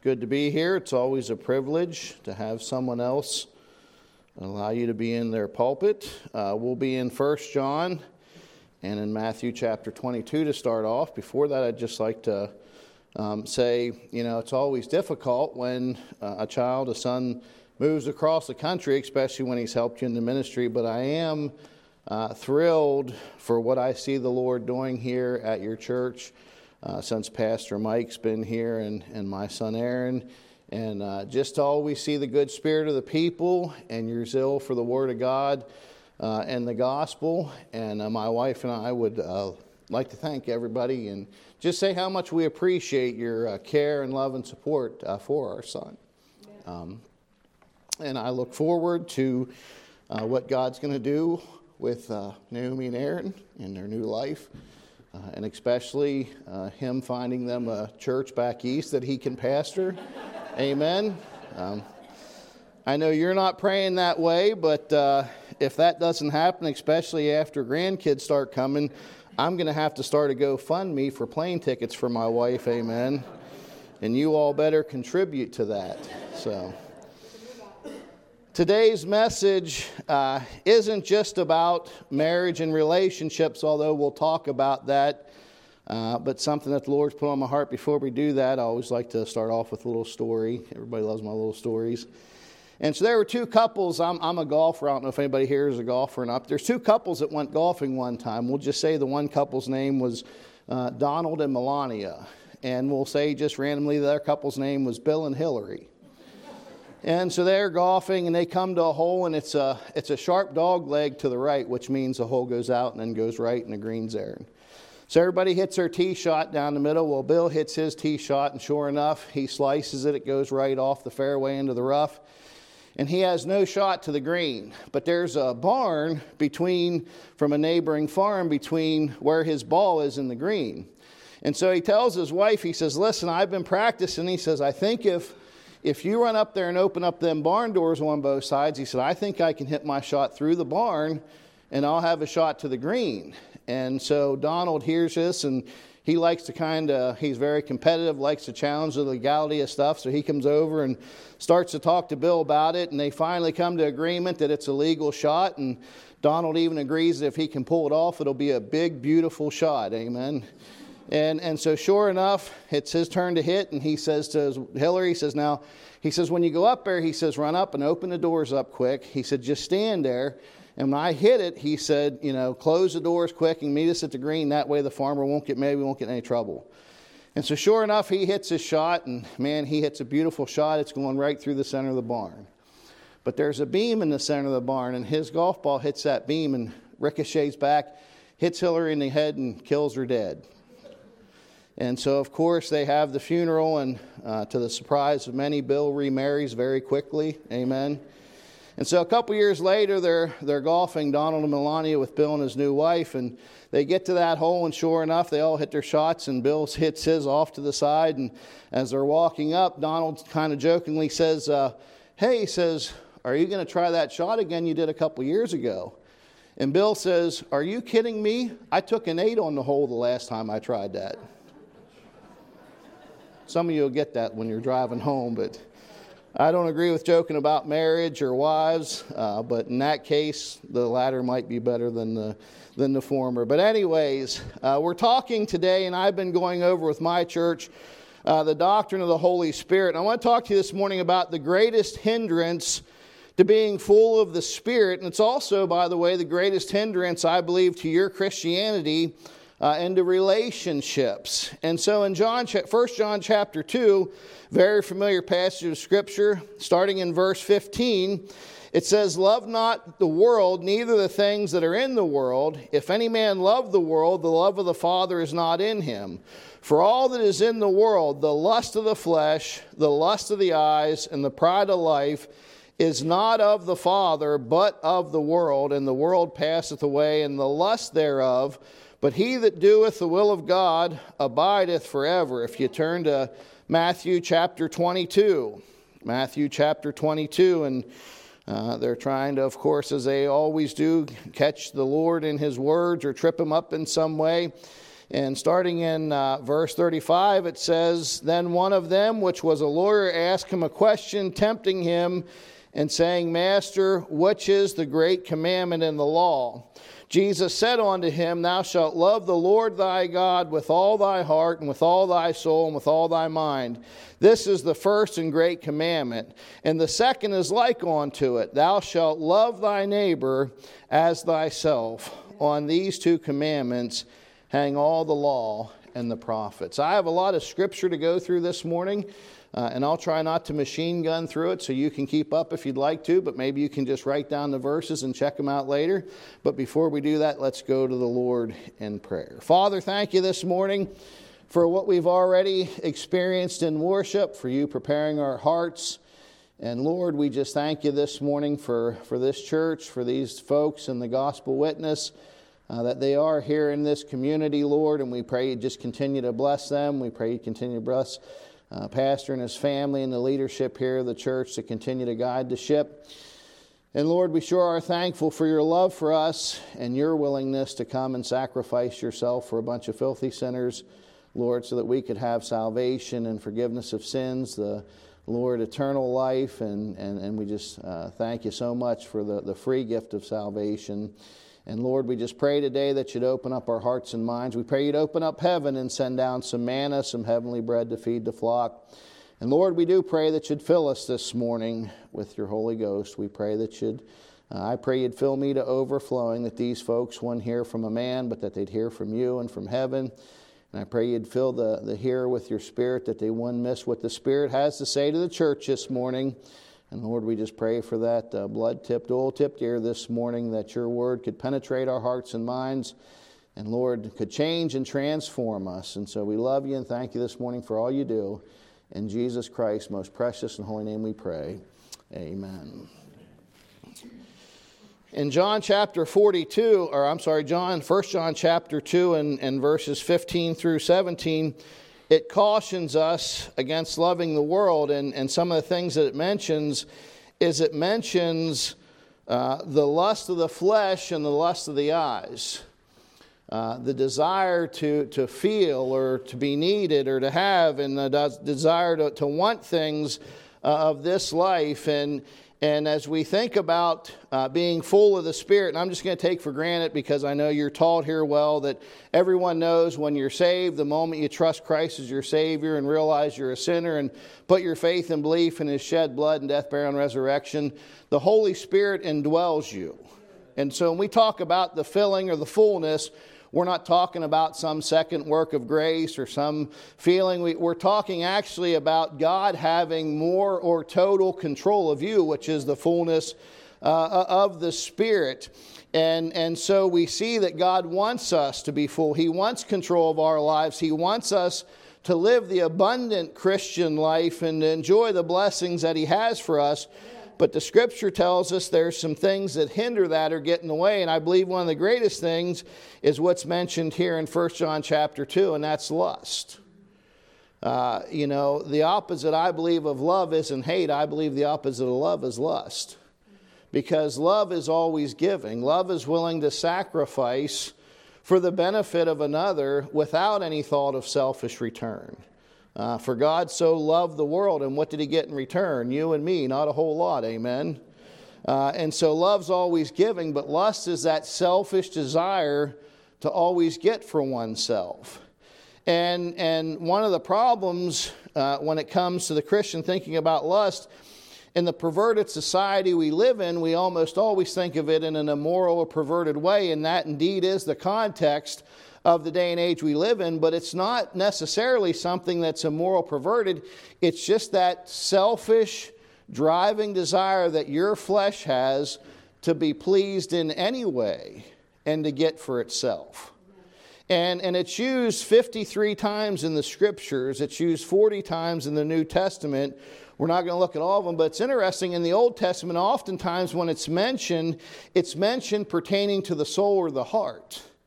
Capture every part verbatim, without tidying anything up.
good to be here. It's always a privilege to have someone else allow you to be in their pulpit. Uh, we'll be in First John and in Matthew chapter twenty-two to start off. Before that, I'd just like to um, say, you know, it's always difficult when uh, a child, a son, moves across the country, especially when he's helped you in the ministry. But I am uh, thrilled for what I see the Lord doing here at your church uh, since Pastor Mike's been here and, and my son Aaron. And uh, just to always see the good spirit of the people and your zeal for the Word of God uh, and the gospel. And uh, my wife and I would uh, like to thank everybody and just say how much we appreciate your uh, care and love and support uh, for our son. Um, and I look forward to uh, what God's going to do with uh, Naomi and Aaron in their new life. Uh, and especially uh, him finding them a church back east that he can pastor. Amen. Um, I know you're not praying that way, but uh, if that doesn't happen, especially after grandkids start coming, I'm going to have to start a GoFundMe for plane tickets for my wife. Amen. And you all better contribute to that. So today's message uh, isn't just about marriage and relationships, although we'll talk about that. Uh, but something that the Lord's put on my heart. Before we do that, I always like to start off with a little story. Everybody loves my little stories. And so there were two couples. I'm, I'm a golfer. I don't know if anybody here is a golfer or not. There's two couples that went golfing one time. We'll just say the one couple's name was uh, Donald and Melania. And we'll say just randomly the other couple's name was Bill and Hillary. And so they're golfing, and they come to a hole, and it's a, it's a sharp dog leg to the right, which means the hole goes out and then goes right, and the green's there. So everybody hits their tee shot down the middle. Well, Bill hits his tee shot, and sure enough, he slices it. It goes right off the fairway into the rough. And he has no shot to the green. But there's a barn between, from a neighboring farm, between where his ball is and the green. And so he tells his wife, he says, listen, I've been practicing. He says, I think if, if you run up there and open up them barn doors on both sides, he said, I think I can hit my shot through the barn, and I'll have a shot to the green. And so Donald hears this, and he likes to kind of, he's very competitive, likes to challenge the legality of stuff. So he comes over and starts to talk to Bill about it. And they finally come to agreement that it's a legal shot. And Donald even agrees that if he can pull it off, it'll be a big, beautiful shot. Amen. And and so sure enough, it's his turn to hit. And he says to his, Hillary, he says, now, he says, when you go up there, he says, run up and open the doors up quick. He said, just stand there. And when I hit it, he said, you know, close the doors quick and meet us at the green. That way the farmer won't get, maybe won't get in any trouble. And so sure enough, he hits his shot. And man, he hits a beautiful shot. It's going right through the center of the barn. But there's a beam in the center of the barn. And his golf ball hits that beam and ricochets back, hits Hillary in the head and kills her dead. And so, of course, they have the funeral. And uh, to the surprise of many, Bill remarries very quickly. Amen. And so a couple years later, they're they're golfing, Donald and Melania, with Bill and his new wife. And they get to that hole, and sure enough, they all hit their shots, and Bill hits his off to the side. And as they're walking up, Donald kind of jokingly says, uh, hey, he says, are you going to try that shot again you did a couple years ago? And Bill says, are you kidding me? I took an eight on the hole the last time I tried that. Some of you will get that when you're driving home, but I don't agree with joking about marriage or wives, uh, but in that case, the latter might be better than the than the former. But anyways, uh, we're talking today, and I've been going over with my church uh, the doctrine of the Holy Spirit. And I want to talk to you this morning about the greatest hindrance to being full of the Spirit. And it's also, by the way, the greatest hindrance, I believe, to your Christianity Uh, and to relationships. And so in John, First John chapter two, very familiar passage of Scripture, starting in verse fifteen, it says, love not the world, neither the things that are in the world. If any man love the world, the love of the Father is not in him. For all that is in the world, the lust of the flesh, the lust of the eyes, and the pride of life, is not of the Father, but of the world. And the world passeth away, and the lust thereof. But he that doeth the will of God abideth forever. If you turn to Matthew chapter twenty-two. Matthew chapter twenty-two. And uh, they're trying to, of course, as they always do, catch the Lord in his words or trip him up in some way. And starting in uh, verse thirty-five, it says, "Then one of them, which was a lawyer, asked him a question, tempting him, and saying, Master, which is the great commandment in the law? Jesus said unto him, Thou shalt love the Lord thy God with all thy heart, and with all thy soul, and with all thy mind. This is the first and great commandment. And the second is like unto it, Thou shalt love thy neighbor as thyself. On these two commandments hang all the law and the prophets." I have a lot of scripture to go through this morning, uh, and I'll try not to machine gun through it so you can keep up if you'd like to, but maybe you can just write down the verses and check them out later. But before we do that, let's go to the Lord in prayer. Father, thank you this morning for what we've already experienced in worship, for you preparing our hearts. And Lord, we just thank you this morning for, for this church, for these folks and the gospel witness, Uh, that they are here in this community, Lord, and we pray you just continue to bless them. We pray you continue to bless uh, Pastor and his family and the leadership here of the church to continue to guide the ship. And Lord, we sure are thankful for your love for us and your willingness to come and sacrifice yourself for a bunch of filthy sinners, Lord, so that we could have salvation and forgiveness of sins, the Lord, eternal life, and, and, and we just uh, thank you so much for the, the free gift of salvation. And Lord, we just pray today that you'd open up our hearts and minds. We pray you'd open up heaven and send down some manna, some heavenly bread to feed the flock. And Lord, we do pray that you'd fill us this morning with your Holy Ghost. We pray that you'd, uh, I pray you'd fill me to overflowing, that these folks wouldn't hear from a man, but that they'd hear from you and from heaven. And I pray you'd fill the, the hearer with your Spirit, that they wouldn't miss what the Spirit has to say to the church this morning. And Lord, we just pray for that uh, blood-tipped, oil-tipped ear this morning, that your word could penetrate our hearts and minds, and Lord, could change and transform us. And so we love you and thank you this morning for all you do. In Jesus Christ's most precious and holy name we pray. Amen. In John chapter forty-two, or I'm sorry, John, First John chapter two and, and verses fifteen through seventeen, it cautions us against loving the world, and, and some of the things that it mentions is it mentions uh, the lust of the flesh and the lust of the eyes. Uh, the desire to, to feel or to be needed or to have, and the desire to, to want things uh, of this life. And And as we think about uh, being full of the Spirit, and I'm just going to take for granted because I know you're taught here well that everyone knows when you're saved, the moment you trust Christ as your Savior and realize you're a sinner and put your faith and belief in His shed blood and death, burial, and resurrection, the Holy Spirit indwells you. And so when we talk about the filling or the fullness, we're not talking about some second work of grace or some feeling. We, we're talking actually about God having more or total control of you, which is the fullness uh, of the Spirit. And, and so we see that God wants us to be full. He wants control of our lives. He wants us to live the abundant Christian life and to enjoy the blessings that He has for us. But the Scripture tells us there's some things that hinder that or get in the way. And I believe one of the greatest things is what's mentioned here in First John chapter two, and that's lust. Uh, you know, the opposite, I believe, of love isn't hate. I believe the opposite of love is lust. Because love is always giving. Love is willing to sacrifice for the benefit of another without any thought of selfish return. Uh, for God so loved the world, and what did He get in return? You and me, not a whole lot, amen? Uh, and so love's always giving, but lust is that selfish desire to always get for oneself. And, and one of the problems uh, when it comes to the Christian thinking about lust, in the perverted society we live in, we almost always think of it in an immoral or perverted way, and that indeed is the context of the day and age we live in, but it's not necessarily something that's immoral, perverted. It's just that selfish, driving desire that your flesh has to be pleased in any way and to get for itself. And, and it's used fifty-three times in the Scriptures. It's used forty times in the New Testament. We're not going to look at all of them, but it's interesting. In the Old Testament, oftentimes when it's mentioned, it's mentioned pertaining to the soul or the heart.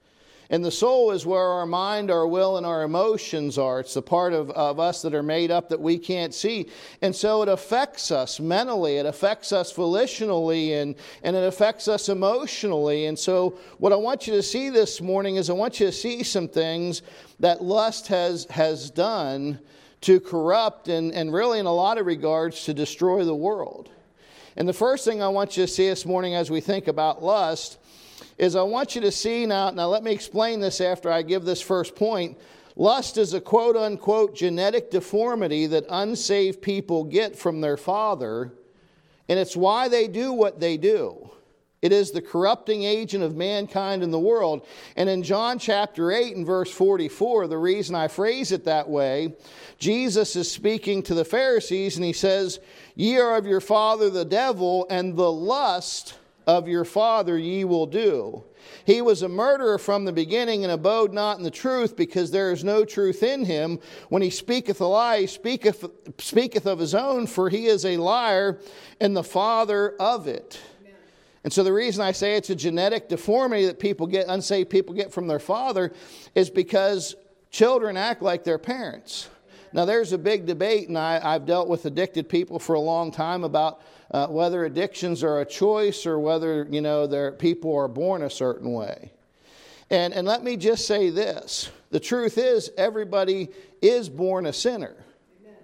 And the soul is where our mind, our will, and our emotions are. It's the part of, of us that are made up that we can't see. And so it affects us mentally, it affects us volitionally, and, and it affects us emotionally. And so what I want you to see this morning is I want you to see some things that lust has, has done to corrupt and, and really in a lot of regards to destroy the world. And the first thing I want you to see this morning as we think about lust is I want you to see now, now let me explain this after I give this first point. Lust is a quote-unquote genetic deformity that unsaved people get from their father, and it's why they do what they do. It is the corrupting agent of mankind in the world. And in John chapter eight and verse forty-four, the reason I phrase it that way, Jesus is speaking to the Pharisees and he says, "Ye are of your father the devil, and the lust of your father ye will do. He was a murderer from the beginning and abode not in the truth, because there is no truth in him. When he speaketh a lie, he speaketh, speaketh of his own, for he is a liar and the father of it." Amen. And so the reason I say it's a genetic deformity that people get, unsaved people get from their father, is because children act like their parents. Now there's a big debate, and I, I've dealt with addicted people for a long time about Uh, whether addictions are a choice or whether, you know, their people are born a certain way. And, and let me just say this. The truth is, everybody is born a sinner. Amen.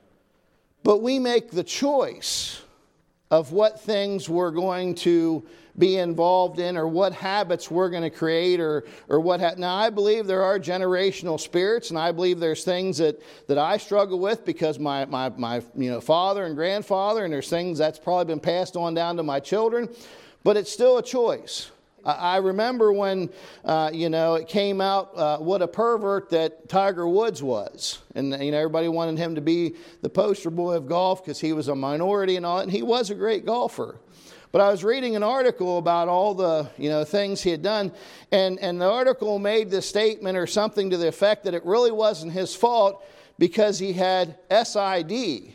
But we make the choice of what things we're going to be involved in or what habits we're going to create or or what ha- now I believe there are generational spirits, and I believe there's things that that I struggle with because my my my you know father and grandfather, and there's things that's probably been passed on down to my children, but it's still a choice. I, I remember when uh, you know it came out uh, what a pervert that Tiger Woods was, and you know everybody wanted him to be the poster boy of golf because he was a minority and all, and he was a great golfer. But I was reading an article about all the, you know, things he had done, and, and the article made the statement or something to the effect that it really wasn't his fault because he had S I D.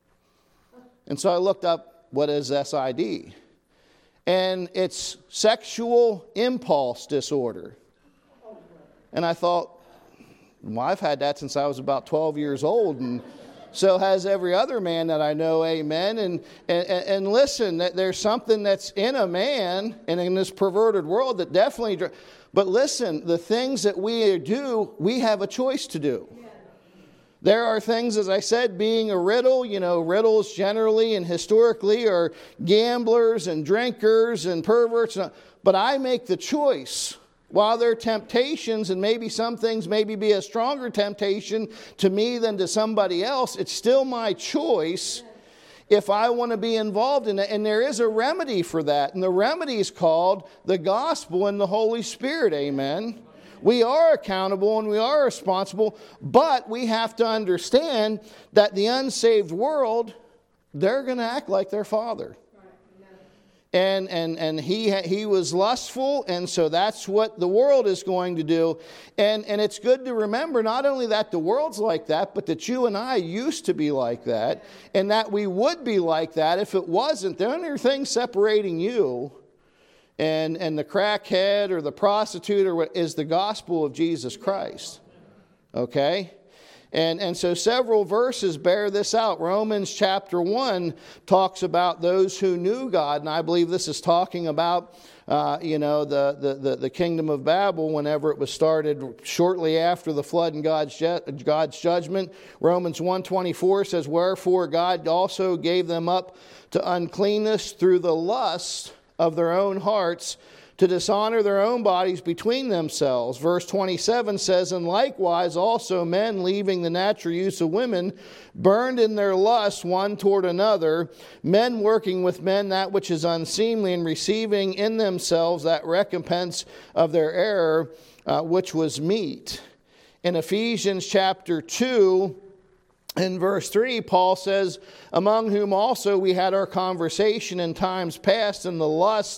And so I looked up what is S I D. And it's sexual impulse disorder. And I thought, well, I've had that since I was about twelve years old, and so has every other man that I know, amen. And, and, and listen, there's something that's in a man and in this perverted world that definitely, but listen, the things that we do, we have a choice to do. Yeah. There are things, as I said, being a riddle, you know, riddles generally and historically are gamblers and drinkers and perverts, but I make the choice. While there are temptations, and maybe some things maybe be a stronger temptation to me than to somebody else, it's still my choice if I want to be involved in it. And there is a remedy for that. And the remedy is called the gospel and the Holy Spirit. Amen. We are accountable and we are responsible, but we have to understand that the unsaved world, they're going to act like their father. And and and he he was lustful, and so that's what the world is going to do. And and it's good to remember not only that the world's like that, but that you and I used to be like that, and that we would be like that if it wasn't. The only thing separating you and and the crackhead or the prostitute or what is the gospel of Jesus Christ. Okay? And, and so several verses bear this out. Romans chapter one talks about those who knew God. And I believe this is talking about, uh, you know, the, the, the, the kingdom of Babel whenever it was started shortly after the flood and God's, ju- God's judgment. Romans one twenty-four says, "Wherefore God also gave them up to uncleanness through the lust of their own hearts, to dishonor their own bodies between themselves." Verse twenty-seven says, "And likewise also men, leaving the natural use of women, burned in their lust one toward another, men working with men that which is unseemly, and receiving in themselves that recompense of their error, uh, which was meat." In Ephesians chapter two, in verse three, Paul says, "Among whom also we had our conversation in times past in the lust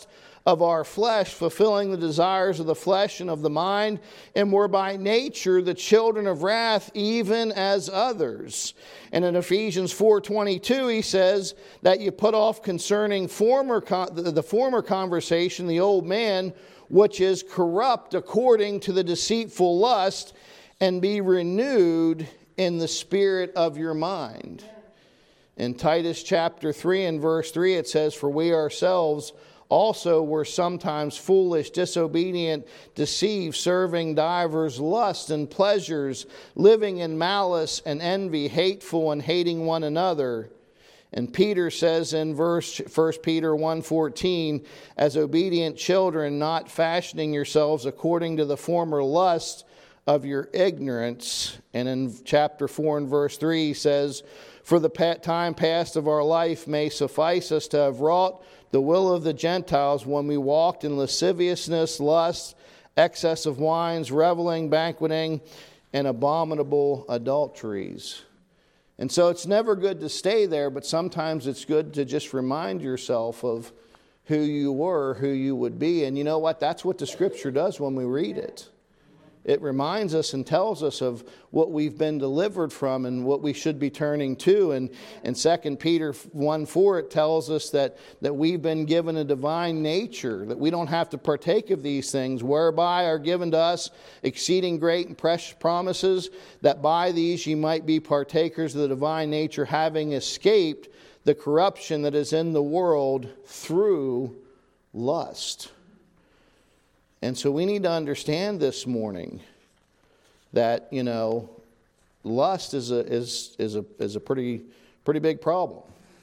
of our flesh, fulfilling the desires of the flesh and of the mind, and were by nature the children of wrath, even as others. And in Ephesians four twenty-two, he says that you put off concerning former the former conversation, the old man, which is corrupt according to the deceitful lust, and be renewed in the spirit of your mind. In Titus chapter three and verse three, it says, for we ourselves also were sometimes foolish, disobedient, deceived, serving divers lusts and pleasures, living in malice and envy, hateful and hating one another. And Peter says in verse First Peter one fourteen, as obedient children, not fashioning yourselves according to the former lust of your ignorance. And in chapter four and verse three, he says, for the time past of our life may suffice us to have wrought the will of the Gentiles when we walked in lasciviousness, lust, excess of wines, reveling, banqueting, and abominable adulteries. And so it's never good to stay there, but sometimes it's good to just remind yourself of who you were, who you would be. And you know what? That's what the Scripture does when we read it. It reminds us and tells us of what we've been delivered from and what we should be turning to. And in Second Peter one four, it tells us that, that we've been given a divine nature, that we don't have to partake of these things, whereby are given to us exceeding great and precious promises, that by these ye might be partakers of the divine nature, having escaped the corruption that is in the world through lust. And so we need to understand this morning that, you know, lust is a is is a is a pretty pretty big problem,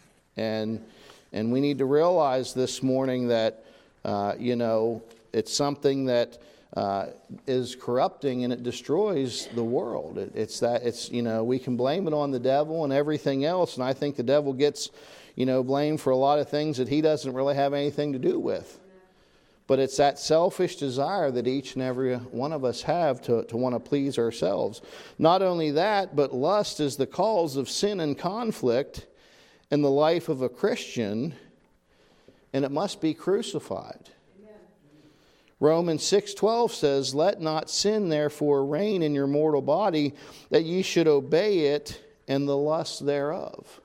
and and we need to realize this morning that uh, you know it's something that uh, is corrupting and it destroys the world. It, it's that it's you know we can blame it on the devil and everything else, and I think the devil gets you know blamed for a lot of things that he doesn't really have anything to do with. But it's that selfish desire that each and every one of us have to, to want to please ourselves. Not only that, but lust is the cause of sin and conflict in the life of a Christian, and it must be crucified. Amen. Romans six twelve says, let not sin therefore reign in your mortal body, that ye should obey it in the lust thereof.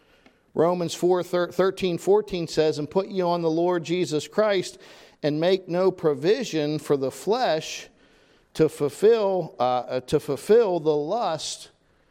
Romans four thirteen fourteen says, and put ye on the Lord Jesus Christ, and make no provision for the flesh to fulfill uh, to fulfill the lust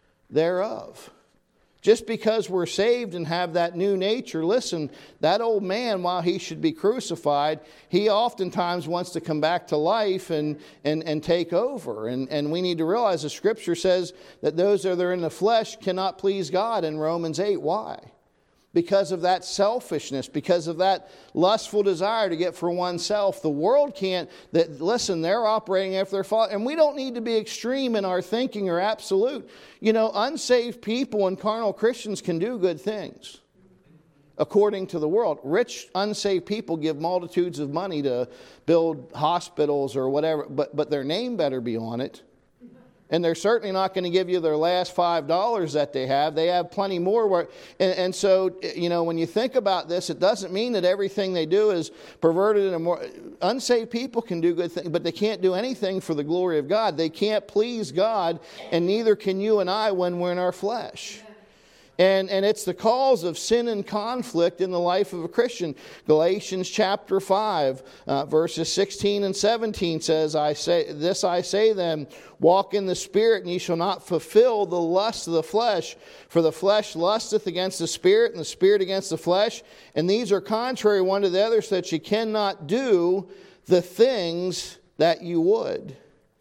thereof. Just because we're saved and have that new nature, listen, that old man, while he should be crucified, he oftentimes wants to come back to life and and, and take over. And, and we need to realize the Scripture says that those that are in the flesh cannot please God in Romans eight. Why? Because of that selfishness, because of that lustful desire to get for oneself. The world can't, that listen, they're operating after their fault. And we don't need to be extreme in our thinking or absolute. You know, unsaved people and carnal Christians can do good things, according to the world. Rich, unsaved people give multitudes of money to build hospitals or whatever, but, but their name better be on it. And they're certainly not going to give you their last five dollars that they have. They have plenty more work. And, and so, you know, when you think about this, it doesn't mean that everything they do is perverted and more. Unsaved people can do good things, but they can't do anything for the glory of God. They can't please God, and neither can you and I when we're in our flesh. And, and it's the cause of sin and conflict in the life of a Christian. Galatians chapter five, uh, verses sixteen and seventeen says, I say this I say then, walk in the Spirit, and ye shall not fulfill the lust of the flesh. For the flesh lusteth against the Spirit, and the Spirit against the flesh. And these are contrary one to the other, so that ye cannot do the things that you would.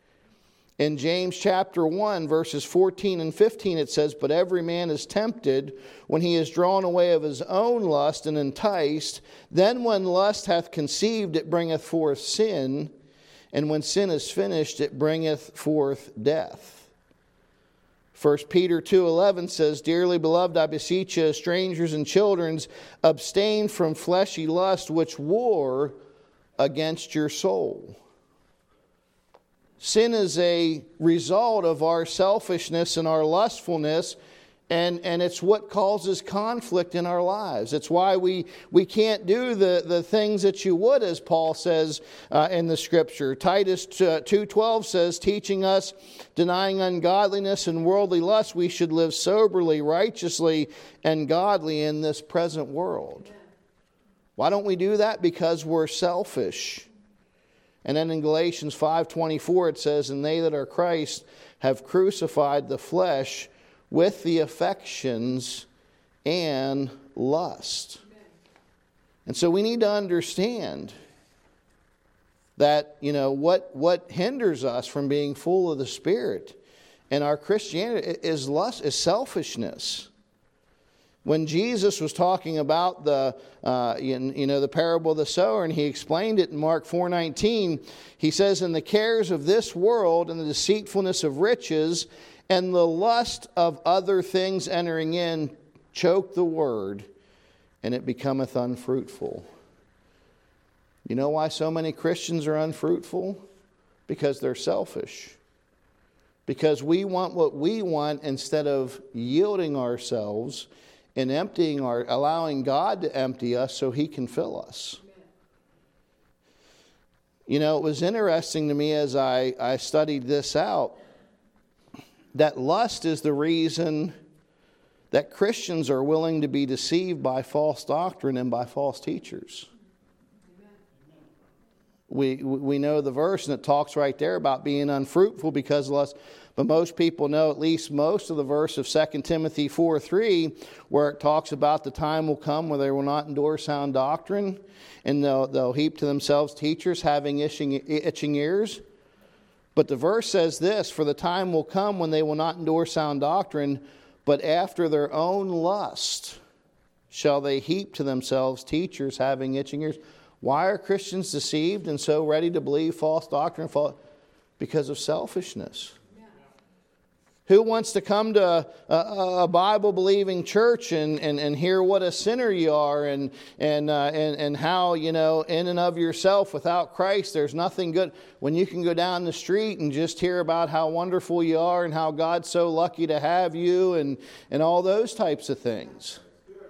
In James chapter one, verses fourteen and fifteen, it says, but every man is tempted when he is drawn away of his own lust and enticed. Then when lust hath conceived, it bringeth forth sin. And when sin is finished, it bringeth forth death. First Peter two eleven says, dearly beloved, I beseech you, strangers and children, abstain from fleshy lust, which war against your soul. Sin is a result of our selfishness and our lustfulness, And and it's what causes conflict in our lives. It's why we, we can't do the, the things that you would, as Paul says uh, in the Scripture. Titus two twelve says, teaching us, denying ungodliness and worldly lust, we should live soberly, righteously, and godly in this present world. Why don't we do that? Because we're selfish. And then in Galatians five twenty-four it says, and they that are Christ have crucified the flesh with the affections and lust. And so we need to understand that, you know, what, what hinders us from being full of the Spirit and our Christianity is lust, is selfishness. When Jesus was talking about the, uh, you know, the parable of the sower, and he explained it in Mark four nineteen, he says, "And the cares of this world and the deceitfulness of riches and the lust of other things entering in choke the word, and it becometh unfruitful." You know why so many Christians are unfruitful? Because they're selfish. Because we want what we want instead of yielding ourselves and emptying our, allowing God to empty us so He can fill us. You know, it was interesting to me as I, I studied this out, that lust is the reason that Christians are willing to be deceived by false doctrine and by false teachers. We we know the verse, and it talks right there about being unfruitful because of lust. But most people know at least most of the verse of Second Timothy four three, where it talks about the time will come where they will not endure sound doctrine, and they'll, they'll heap to themselves teachers having itching, itching ears. But the verse says this, "For the time will come when they will not endure sound doctrine, but after their own lust shall they heap to themselves teachers having itching ears." Why are Christians deceived and so ready to believe false doctrine? Because of selfishness. Yeah. Who wants to come to a, a Bible-believing church and, and, and hear what a sinner you are and, and, uh, and, and how, you know, in and of yourself without Christ there's nothing good, when you can go down the street and just hear about how wonderful you are and how God's so lucky to have you and, and all those types of things.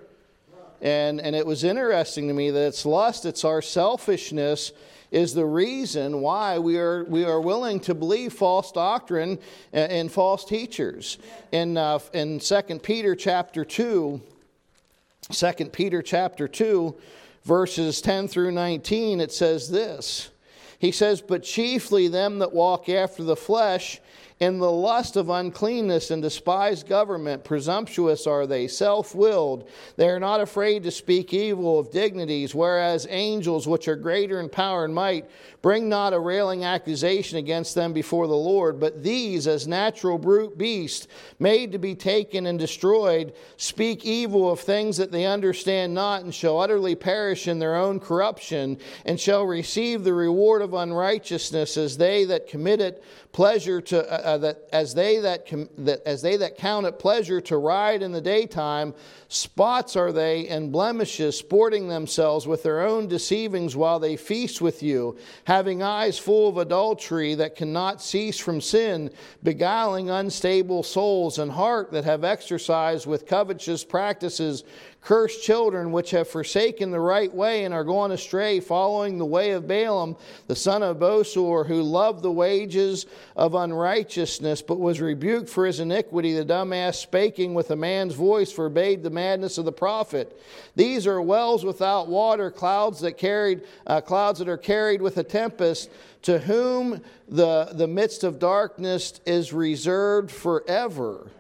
And and it was interesting to me that it's lust, it's our selfishness is the reason why we are we are willing to believe false doctrine and, and false teachers. In uh, in Second Peter chapter two, Second Peter chapter two, verses ten through nineteen, it says this. He says, "But chiefly them that walk after the flesh, in the lust of uncleanness and despise government, presumptuous are they, self-willed. They are not afraid to speak evil of dignities, whereas angels, which are greater in power and might, bring not a railing accusation against them before the Lord. But these, as natural brute beasts, made to be taken and destroyed, speak evil of things that they understand not, and shall utterly perish in their own corruption, and shall receive the reward of unrighteousness, as they that commit it pleasure to uh, that as they that, com- that as they that count it pleasure to ride in the daytime. Spots are they and blemishes, sporting themselves with their own deceivings while they feast with you, having eyes full of adultery that cannot cease from sin, beguiling unstable souls, and heart that have exercised with covetous practices. Cursed children, which have forsaken the right way and are gone astray, following the way of Balaam, the son of Bosor, who loved the wages of unrighteousness, but was rebuked for his iniquity. The dumb ass, spaking with a man's voice, forbade the madness of the prophet. These are wells without water, clouds that carried, uh, clouds that are carried with a tempest, to whom the, the midst of darkness is reserved forever."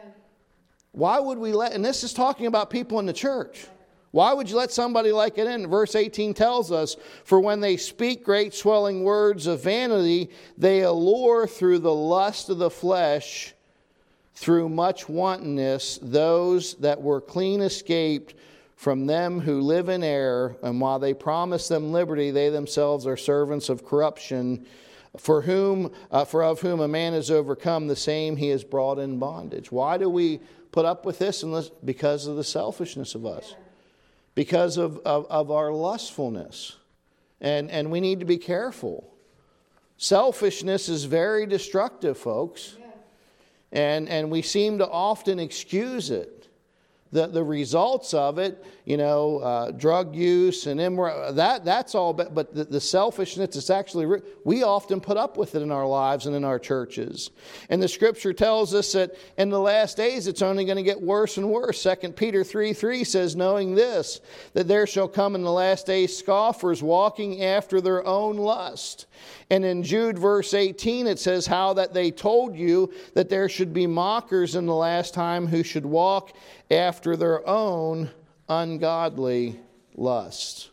Why would we let, and this is talking about people in the church. Why would you let somebody like it in? Verse eighteen tells us, "For when they speak great swelling words of vanity, they allure through the lust of the flesh, through much wantonness, those that were clean escaped from them who live in error. And while they promise them liberty, they themselves are servants of corruption. For whom, uh, for of whom a man is overcome, the same he is brought in bondage." Why do we put up with this? Because of the selfishness of us. Because of, of, of our lustfulness. And, and we need to be careful. Selfishness is very destructive, folks. And, and we seem to often excuse it. The, the results of it, you know, uh, drug use and immor- that that's all, but, but the, the selfishness, it's actually, re- we often put up with it in our lives and in our churches. And the Scripture tells us that in the last days it's only going to get worse and worse. Second Peter three three says, knowing this, that there shall come in the last days scoffers walking after their own lust. And in Jude verse eighteen it says how that they told you that there should be mockers in the last time who should walk after their own ungodly lust.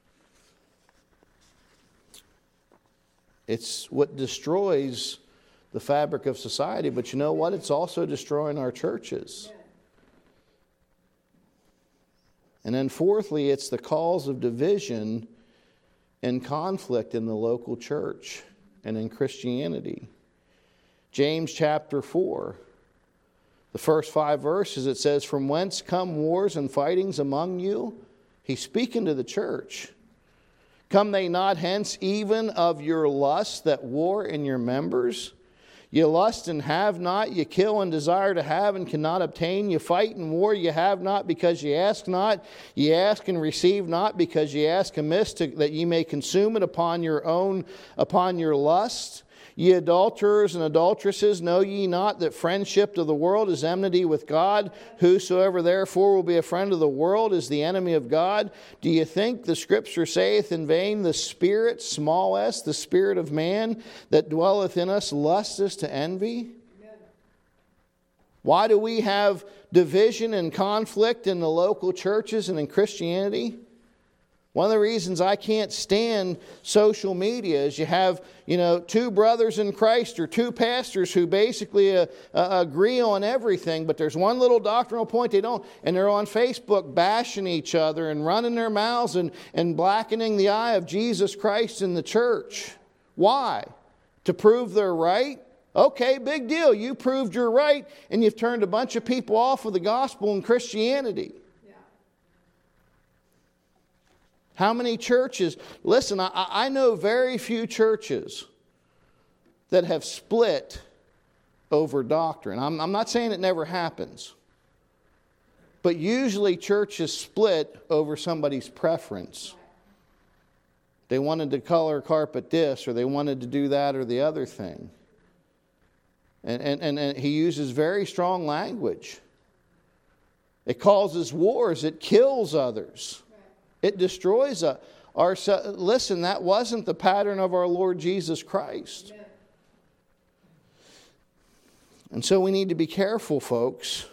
It's what destroys the fabric of society, but you know what? It's also destroying our churches. And then fourthly, it's the cause of division and conflict in the local church and in Christianity. James chapter four, the first five verses, it says, from whence come wars and fightings among you? He's speaking to the church. Come they not hence even of your lust that war in your members? You lust and have not, you kill and desire to have and cannot obtain. You fight and war, you have not because you ask not. You ask and receive not because you ask amiss, to, that ye may consume it upon your own, upon your lust. Ye adulterers and adulteresses, know ye not that friendship to the world is enmity with God? Whosoever therefore will be a friend of the world is the enemy of God. Do you think the Scripture saith in vain, the Spirit, small s, the Spirit of man that dwelleth in us, lusteth to envy? Amen. Why do we have division and conflict in the local churches and in Christianity? One of the reasons I can't stand social media is you have, you know, two brothers in Christ or two pastors who basically uh, uh, agree on everything, but there's one little doctrinal point they don't, and they're on Facebook bashing each other and running their mouths and, and blackening the eye of Jesus Christ in the church. Why? To prove they're right? Okay, big deal. You proved you're right, and you've turned a bunch of people off of the gospel and Christianity. How many churches? Listen, I, I know very few churches that have split over doctrine. I'm, I'm not saying it never happens. But usually churches split over somebody's preference. They wanted to color carpet this, or they wanted to do that or the other thing. And, and, and, and he uses very strong language. It causes wars. It kills others. It destroys our... Listen, that wasn't the pattern of our Lord Jesus Christ. Amen. And so we need to be careful, folks,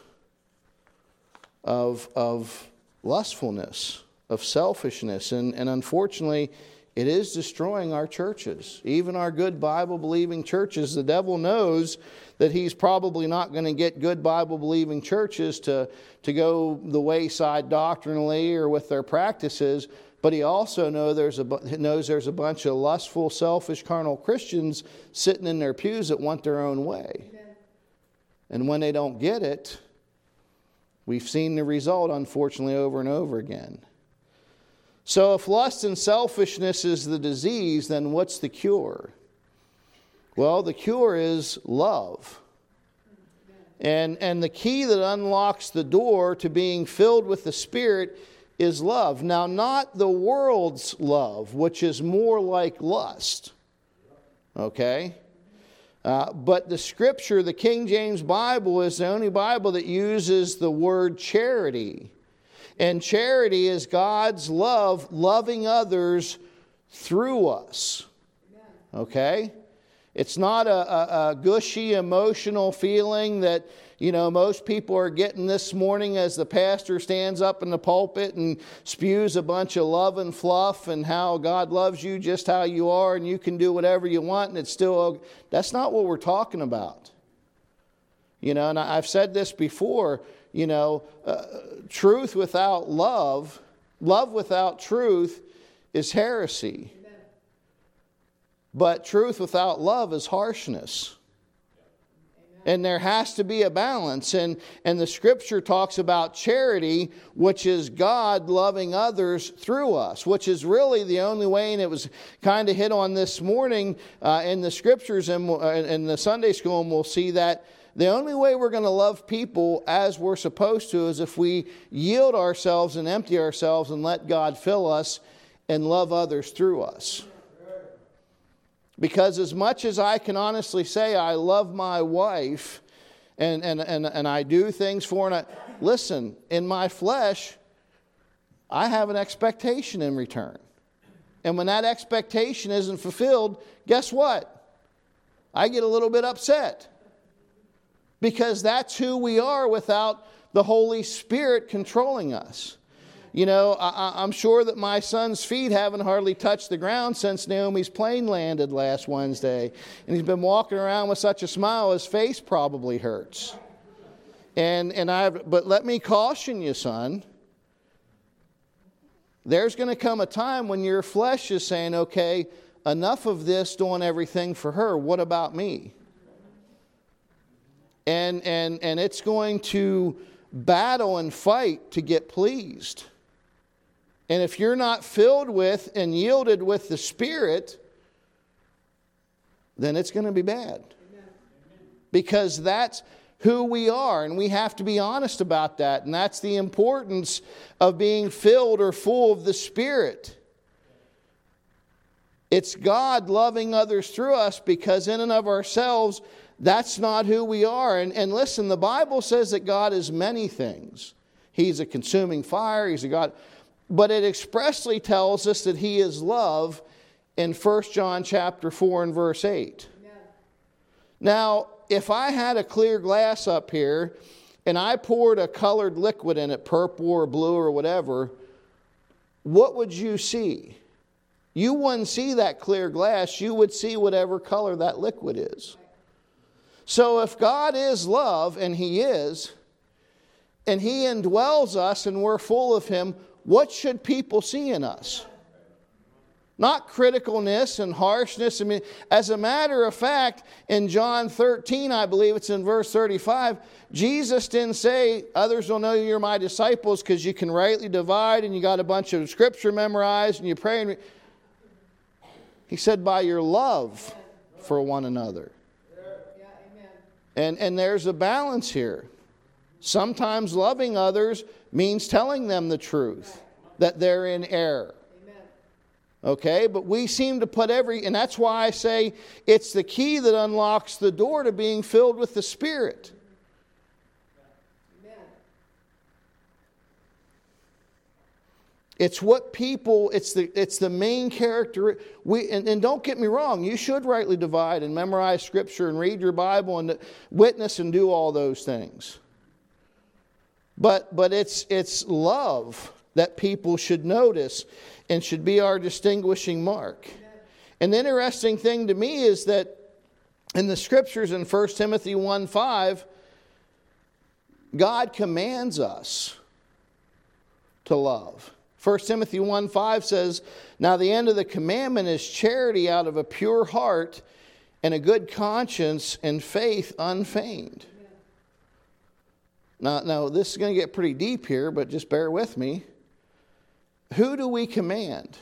of, of lustfulness, of selfishness. And, and unfortunately, it is destroying our churches. Even our good Bible-believing churches. The devil knows that he's probably not going to get good Bible-believing churches to, to go the wayside doctrinally or with their practices. But he also know there's a, knows there's a bunch of lustful, selfish, carnal Christians sitting in their pews that want their own way. Amen. And when they don't get it, we've seen the result, unfortunately, over and over again. So if lust and selfishness is the disease, then what's the cure? Well, the cure is love. And, and the key that unlocks the door to being filled with the Spirit is love. Now, not the world's love, which is more like lust. Okay? Uh, but the Scripture, the King James Bible, is the only Bible that uses the word charity. And charity is God's love, loving others through us. Okay? It's not a, a, a gushy, emotional feeling that, you know, most people are getting this morning as the pastor stands up in the pulpit and spews a bunch of love and fluff and how God loves you just how you are and you can do whatever you want and it's still... That's not what we're talking about. You know, and I've said this before, you know, uh, truth without love, love without truth is heresy. Amen. But truth without love is harshness. Amen. And there has to be a balance. And, and the Scripture talks about charity, which is God loving others through us, which is really the only way, and it was kind of hit on this morning uh, in the Scriptures and in the Sunday school, and we'll see that the only way we're going to love people as we're supposed to is if we yield ourselves and empty ourselves and let God fill us and love others through us. Because as much as I can honestly say I love my wife and, and, and, and I do things for her, and I, listen, in my flesh, I have an expectation in return. And when that expectation isn't fulfilled, guess what? I get a little bit upset. Because that's who we are without the Holy Spirit controlling us. You know, I, I'm sure that my son's feet haven't hardly touched the ground since Naomi's plane landed last Wednesday. And he's been walking around with such a smile, his face probably hurts. And, and I've, but let me caution you, son. There's going to come a time when your flesh is saying, okay, enough of this doing everything for her. What about me? And, and, and it's going to battle and fight to get pleased. And if you're not filled with and yielded with the Spirit, then it's going to be bad. Amen. Because that's who we are, and we have to be honest about that. And that's the importance of being filled or full of the Spirit. It's God loving others through us, because in and of ourselves, that's not who we are. And, and listen, the Bible says that God is many things. He's a consuming fire. He's a God. But it expressly tells us that He is love in First John chapter four and verse eight. Amen. Now, if I had a clear glass up here and I poured a colored liquid in it, purple or blue or whatever, what would you see? You wouldn't see that clear glass. You would see whatever color that liquid is. So if God is love, and He is, and He indwells us and we're full of Him, what should people see in us? Not criticalness and harshness. I mean, as a matter of fact, in John thirteen, I believe it's in verse thirty-five, Jesus didn't say, others will know you're my disciples because you can rightly divide and you got a bunch of scripture memorized and you pray. And He said, by your love for one another. And, and there's a balance here. Sometimes loving others means telling them the truth, that they're in error. Okay, but we seem to put every, and that's why I say it's the key that unlocks the door to being filled with the Spirit. Amen. It's what people, it's the it's the main character. We and, and don't get me wrong, you should rightly divide and memorize Scripture and read your Bible and witness and do all those things. But but it's it's love that people should notice and should be our distinguishing mark. An interesting thing to me is that in the Scriptures in First Timothy one five, God commands us to love. First Timothy one five says, now the end of the commandment is charity out of a pure heart and a good conscience and faith unfeigned. Now, now this is going to get pretty deep here, but just bear with me. Who do we command?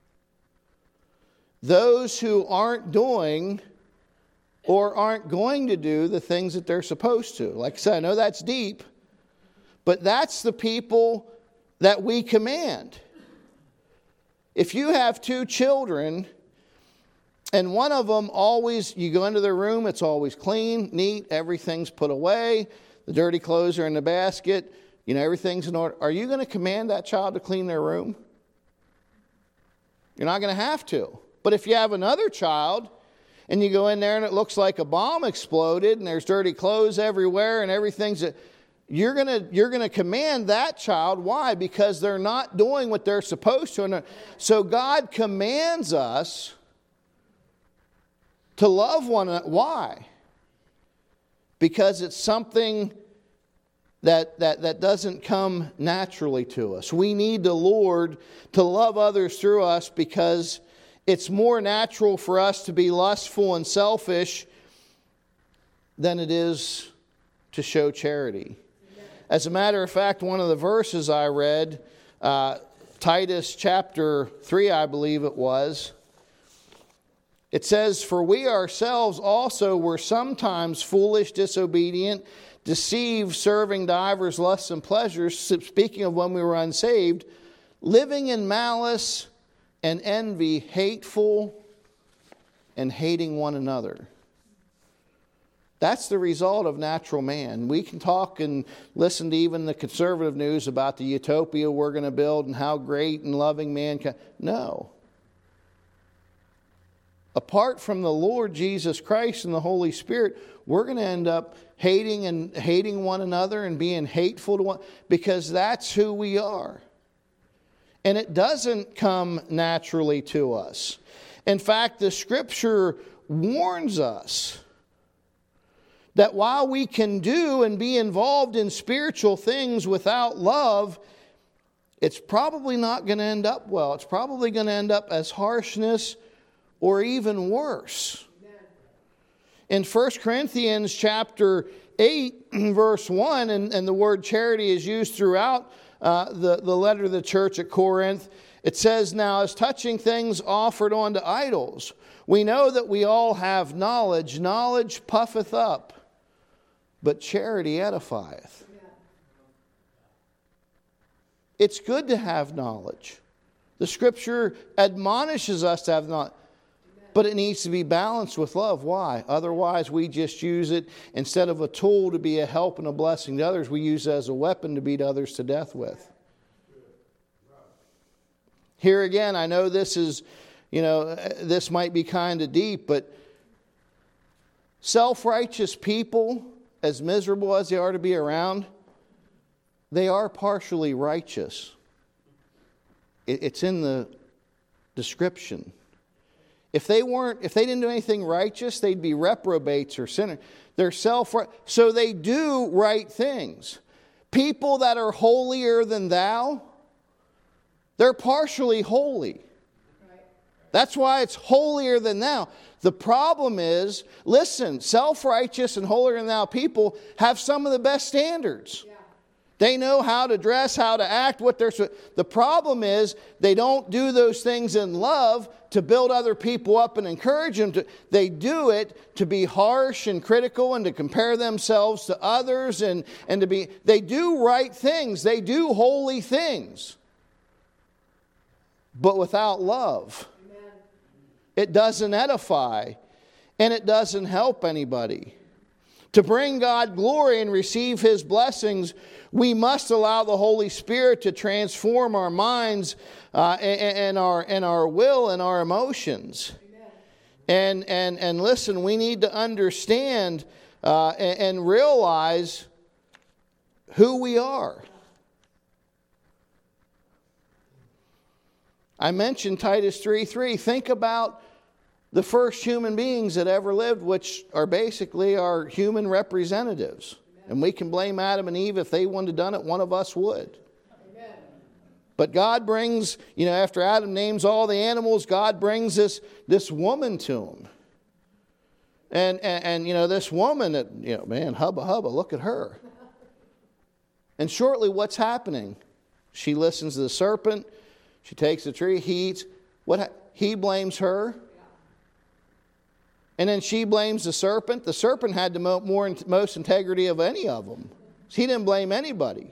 Those who aren't doing or aren't going to do the things that they're supposed to. Like I said, I know that's deep, but that's the people that we command. If you have two children and one of them always, you go into their room, it's always clean, neat, everything's put away, the dirty clothes are in the basket, you know, everything's in order. Are you going to command that child to clean their room? You're not going to have to. But if you have another child and you go in there and it looks like a bomb exploded and there's dirty clothes everywhere and everything's... A, you're going to you're going to command that child. Why? Because they're not doing what they're supposed to. So God commands us to love one another. Why? Because it's something that, that, that doesn't come naturally to us. We need the Lord to love others through us because it's more natural for us to be lustful and selfish than it is to show charity. As a matter of fact, one of the verses I read, uh, Titus chapter three, I believe it was, It says, "For we ourselves also were sometimes foolish, disobedient, deceived, serving divers lusts and pleasures," speaking of when we were unsaved, "living in malice and envy, hateful and hating one another." That's the result of natural man. We can talk and listen to even the conservative news about the utopia we're going to build and how great and loving man can. No. Apart from the Lord Jesus Christ and the Holy Spirit, we're going to end up hating and hating one another and being hateful to one, because that's who we are. And it doesn't come naturally to us. In fact, the Scripture warns us that while we can do and be involved in spiritual things without love, it's probably not going to end up well. It's probably going to end up as harshness or even worse. In First Corinthians chapter eight, verse one, and, and the word charity is used throughout uh, the, the letter to the church at Corinth, it says, "Now as touching things offered unto idols, we know that we all have knowledge. Knowledge puffeth up, but charity edifieth." It's good to have knowledge. The Scripture admonishes us to have knowledge. But it needs to be balanced with love. Why? Otherwise, we just use it instead of a tool to be a help and a blessing to others. We use it as a weapon to beat others to death with. Here again, I know this is, you know, this might be kind of deep, but self-righteous people, as miserable as they are to be around, they are partially righteous. It's in the description. If they weren't, if they didn't do anything righteous, they'd be reprobates or sinners. They're self, so they do right things. People that are holier than thou, they're partially holy. That's why it's holier than thou. The problem is, listen, self-righteous and holier than thou people have some of the best standards. Yeah. They know how to dress, how to act, what they're... The problem is, they don't do those things in love to build other people up and encourage them to. They do it to be harsh and critical and to compare themselves to others and, and to be... They do right things. They do holy things. But without love, amen, it doesn't edify and it doesn't help anybody. To bring God glory and receive His blessings, we must allow the Holy Spirit to transform our minds uh, and, and, our, and our will and our emotions. Amen. And, and, and listen, we need to understand uh, and, and realize who we are. I mentioned Titus three three. Think about the first human beings that ever lived, which are basically our human representatives. Amen. And we can blame Adam and Eve. If they wouldn't have done it, one of us would. Amen. But God brings, you know, after Adam names all the animals, God brings this, this woman to him. And, and, and, you know, this woman, that, you know, man, hubba hubba, look at her. And shortly, what's happening? She listens to the serpent. She takes the tree, he eats. What, he blames her. And then she blames the serpent. The serpent had the mo- more, most integrity of any of them. He didn't blame anybody.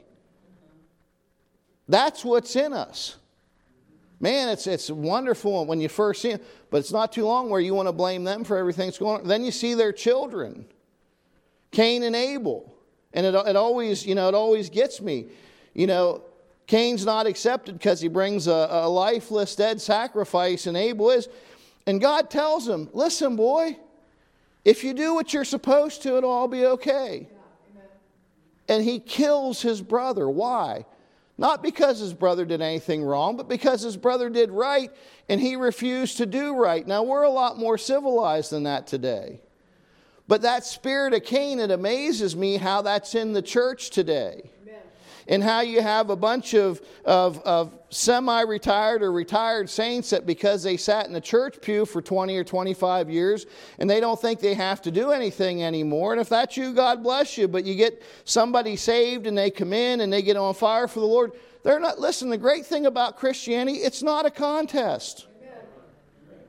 That's what's in us. Man, it's it's wonderful when you first see them. But it's not too long where you want to blame them for everything that's going on. Then you see their children. Cain and Abel. And it, it always, you know, it always gets me. You know, Cain's not accepted because he brings a, a lifeless, dead sacrifice, and Abel is. And God tells him, listen, boy, if you do what you're supposed to, it'll all be okay. Yeah, and he kills his brother. Why? Not because his brother did anything wrong, but because his brother did right and he refused to do right. Now, we're a lot more civilized than that today. But that spirit of Cain, it amazes me how that's in the church today. And how you have a bunch of, of, of semi-retired or retired saints that because they sat in the church pew for twenty or twenty-five years and they don't think they have to do anything anymore. And if that's you, God bless you. But you get somebody saved and they come in and they get on fire for the Lord. They're not, listen, the great thing about Christianity, it's not a contest.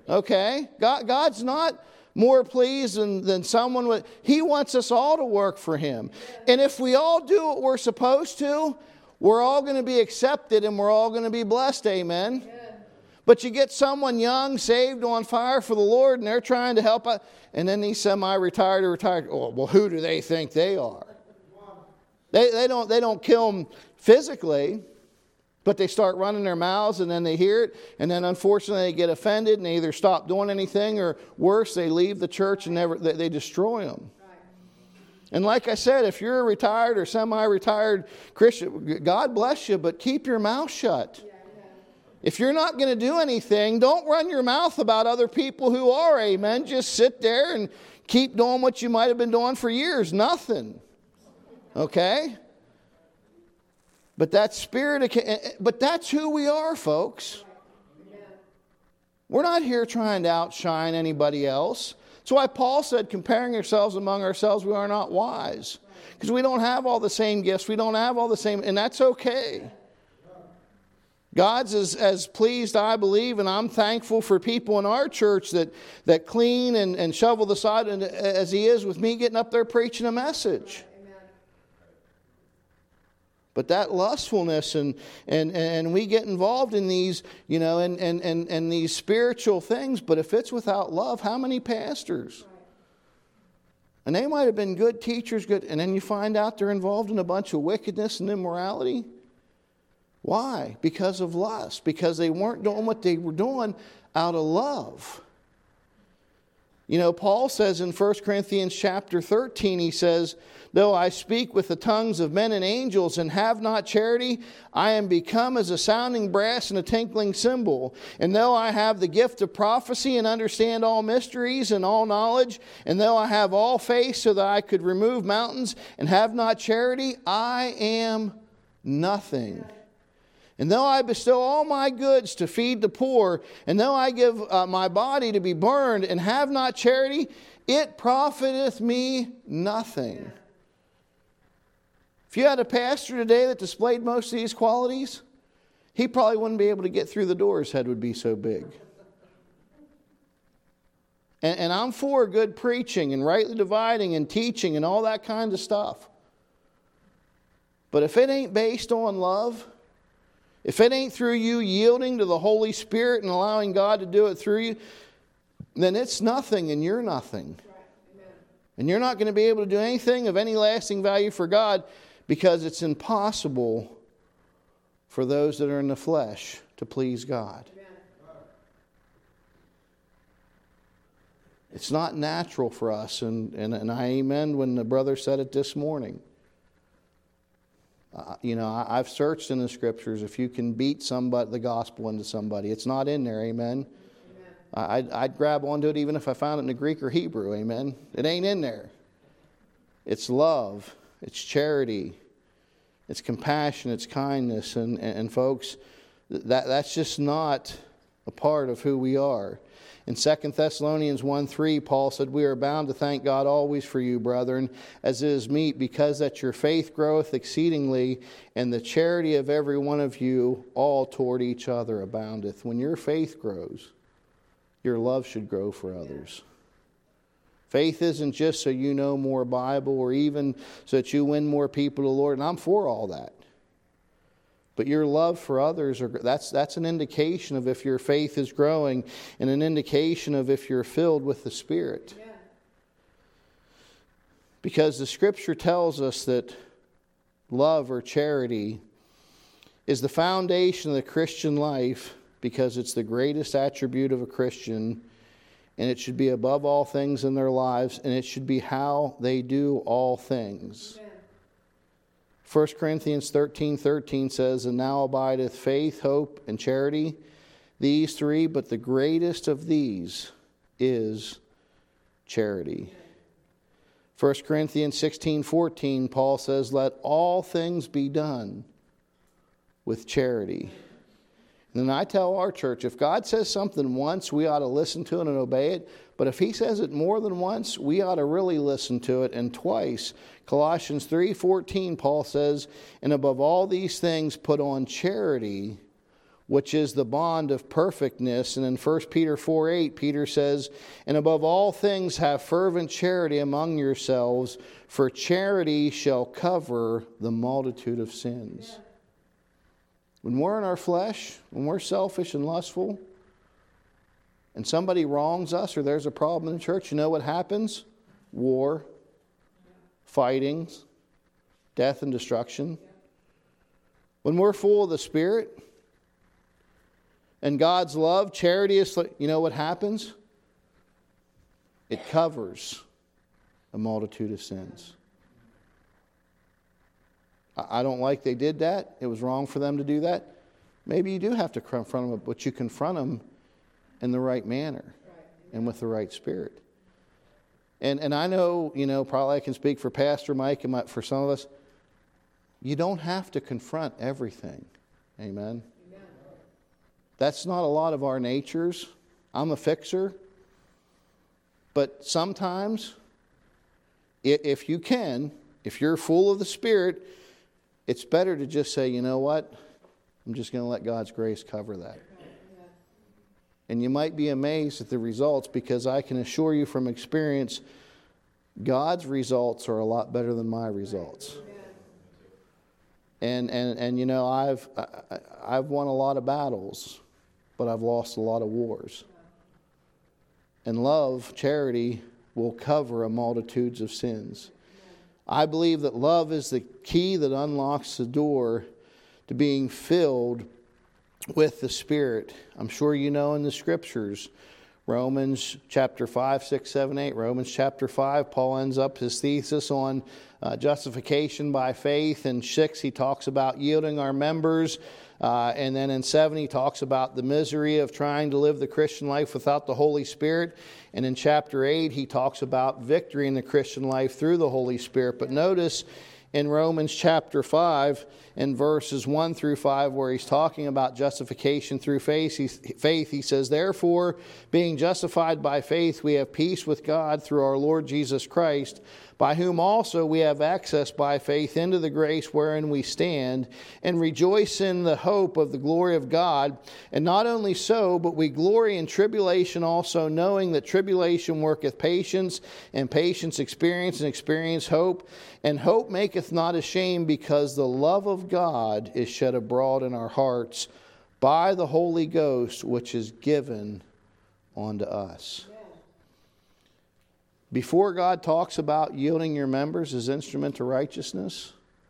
Okay? God, God's not more pleased than, than someone with... He wants us all to work for Him. And if we all do what we're supposed to, we're all going to be accepted and we're all going to be blessed. Amen? Yeah. But you get someone young, saved, on fire for the Lord, and they're trying to help out, and then these semi-retired or retired, oh, well, who do they think they are? They, they don't, they don't kill them physically, but they start running their mouths, and then they hear it, and then unfortunately they get offended, and they either stop doing anything, or worse, they leave the church and never they, they destroy them. And like I said, if you're a retired or semi-retired Christian, God bless you, but keep your mouth shut. If you're not going to do anything, don't run your mouth about other people who are, amen. Just sit there and keep doing what you might have been doing for years. Nothing. Okay? But that spirit, but that's who we are, folks. We're not here trying to outshine anybody else. That's why Paul said, comparing ourselves among ourselves, we are not wise. Because we don't have all the same gifts. We don't have all the same, and that's okay. God's as, as pleased, I believe, and I'm thankful for people in our church that, that clean and, and shovel the side and, as He is with me getting up there preaching a message. Amen. But that lustfulness and, and, and we get involved in these, you know, and, and, and, and these spiritual things, but if it's without love, how many pastors? And they might have been good teachers, good, and then you find out they're involved in a bunch of wickedness and immorality. Why? Because of lust. Because they weren't doing what they were doing out of love. You know, Paul says in First Corinthians chapter thirteen, he says, though I speak with the tongues of men and angels and have not charity, I am become as a sounding brass and a tinkling cymbal. And though I have the gift of prophecy and understand all mysteries and all knowledge, and though I have all faith so that I could remove mountains and have not charity, I am nothing. And though I bestow all my goods to feed the poor, and though I give uh, my body to be burned and have not charity, it profiteth me nothing. If you had a pastor today that displayed most of these qualities, he probably wouldn't be able to get through the door. His head would be so big. And, and I'm for good preaching and rightly dividing and teaching and all that kind of stuff. But if it ain't based on love, if it ain't through you yielding to the Holy Spirit and allowing God to do it through you, then it's nothing and you're nothing. Right. And you're not going to be able to do anything of any lasting value for God, because it's impossible for those that are in the flesh to please God. Amen. It's not natural for us, and, and, and I amen when the brother said it this morning. Uh, you know, I, I've searched in the scriptures if you can beat somebody, the gospel into somebody. It's not in there, amen. amen. I'd, I'd grab onto it even if I found it in the Greek or Hebrew, amen. It ain't in there. It's love, it's charity, it's compassion, it's kindness, and, and, and folks, that that's just not a part of who we are. In Second Thessalonians one three, Paul said, we are bound to thank God always for you, brethren, as it is meet, because that your faith groweth exceedingly, and the charity of every one of you all toward each other aboundeth. When your faith grows, your love should grow for others. Faith isn't just so you know more Bible or even so that you win more people to the Lord, and I'm for all that. But your love for others, are, that's, that's an indication of if your faith is growing and an indication of if you're filled with the Spirit. Yeah. Because the Scripture tells us that love or charity is the foundation of the Christian life, because it's the greatest attribute of a Christian, and it should be above all things in their lives, and it should be how they do all things. Yeah. First Corinthians thirteen thirteen says, and now abideth faith, hope, and charity, these three, but the greatest of these is charity. First Corinthians sixteen fourteen, Paul says, let all things be done with charity. And then I tell our church, if God says something once, we ought to listen to it and obey it. But if He says it more than once, we ought to really listen to it, and twice. Colossians three fourteen, Paul says, and above all these things put on charity, which is the bond of perfectness. And in First Peter four eight, Peter says, and above all things have fervent charity among yourselves, for charity shall cover the multitude of sins. Yeah. When we're in our flesh, when we're selfish and lustful, and somebody wrongs us or there's a problem in the church, you know what happens? War, fighting, death and destruction. When we're full of the Spirit and God's love, charity is, you know what happens? It covers a multitude of sins. I don't like they did that. It was wrong for them to do that. Maybe you do have to confront them, but you confront them in the right manner and with the right spirit. And and I know, you know, probably I can speak for Pastor Mike and my, for some of us, you don't have to confront everything. Amen? Amen. That's not a lot of our natures. I'm a fixer. But sometimes, if you can, if you're full of the Spirit, it's better to just say, you know what? I'm just going to let God's grace cover that. And you might be amazed at the results, because I can assure you from experience, God's results are a lot better than my results. And and and you know, I've I, I've won a lot of battles, but I've lost a lot of wars. And love, charity, will cover a multitudes of sins. I believe that love is the key that unlocks the door to being filled with the Spirit. I'm sure you know in the Scriptures, Romans chapter five, six, seven, eight. Romans chapter five, Paul ends up his thesis on uh, justification by faith. In six, he talks about yielding our members. Uh, and then in seven, he talks about the misery of trying to live the Christian life without the Holy Spirit. And in chapter eight, he talks about victory in the Christian life through the Holy Spirit. But notice in Romans chapter five, in verses one through five, where he's talking about justification through faith, he, faith, he says, therefore, being justified by faith, we have peace with God through our Lord Jesus Christ, by whom also we have access by faith into the grace wherein we stand, and rejoice in the hope of the glory of God. And not only so, but we glory in tribulation also, knowing that tribulation worketh patience, and patience experience, and experience hope. And hope maketh not ashamed, because the love of God is shed abroad in our hearts by the Holy Ghost, which is given unto us. Before God talks about yielding your members as instrument to righteousness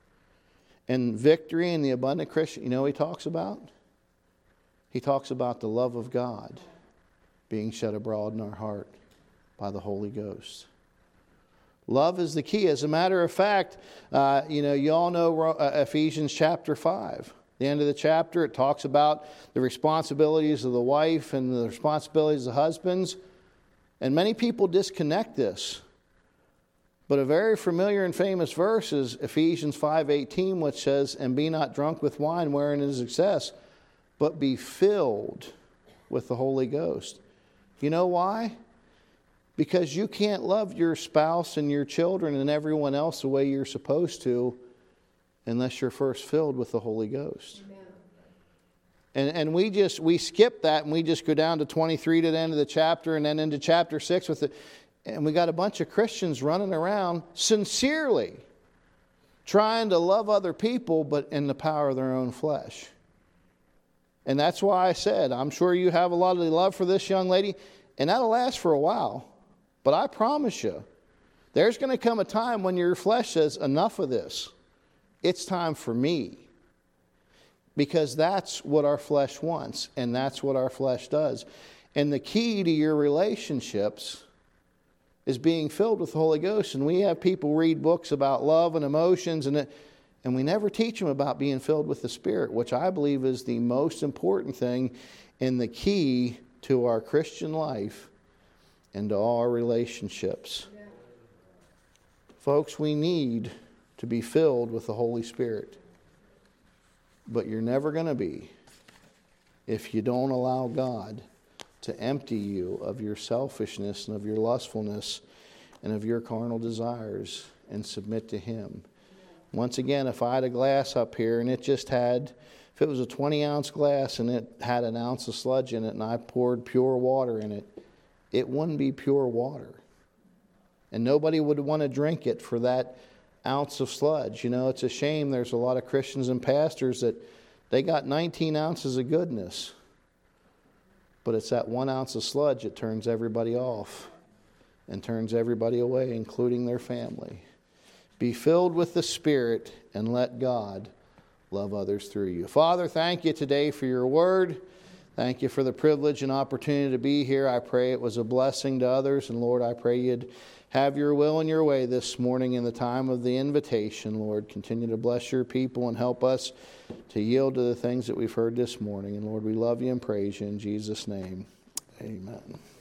and victory in the abundant Christian, you know what he talks about? He talks about the love of God being shed abroad in our heart by the Holy Ghost. Love is the key. As a matter of fact, uh, you know, you all know uh, Ephesians chapter five. The end of the chapter, it talks about the responsibilities of the wife and the responsibilities of the husbands. And many people disconnect this. But a very familiar and famous verse is Ephesians five eighteen, which says, and be not drunk with wine wherein is excess, but be filled with the Holy Ghost. You know why? Because you can't love your spouse and your children and everyone else the way you're supposed to unless you're first filled with the Holy Ghost. Amen. And and we just, we skip that and we just go down to twenty-three to the end of the chapter and then into chapter six with it. And we got a bunch of Christians running around sincerely trying to love other people, but in the power of their own flesh. And that's why I said, I'm sure you have a lot of love for this young lady, and that'll last for a while. But I promise you, there's going to come a time when your flesh says, enough of this. It's time for me. Because that's what our flesh wants, and that's what our flesh does. And the key to your relationships is being filled with the Holy Ghost. And we have people read books about love and emotions, and, it, and we never teach them about being filled with the Spirit, which I believe is the most important thing and the key to our Christian life and to all our relationships. Yeah. Folks, we need to be filled with the Holy Spirit. But you're never going to be if you don't allow God to empty you of your selfishness and of your lustfulness and of your carnal desires and submit to Him. Once again, if I had a glass up here and it just had If it was a twenty ounce glass and it had an ounce of sludge in it and I poured pure water in it, it wouldn't be pure water. And nobody would want to drink it for that ounce of sludge. You know, it's a shame there's a lot of Christians and pastors that they got nineteen ounces of goodness. But it's that one ounce of sludge that turns everybody off and turns everybody away, including their family. Be filled with the Spirit and let God love others through you. Father, thank you today for your word. Thank you for the privilege and opportunity to be here. I pray it was a blessing to others. And Lord, I pray you'd have your will and your way this morning in the time of the invitation. Lord, continue to bless your people and help us to yield to the things that we've heard this morning. And Lord, we love you and praise you in Jesus' name. Amen.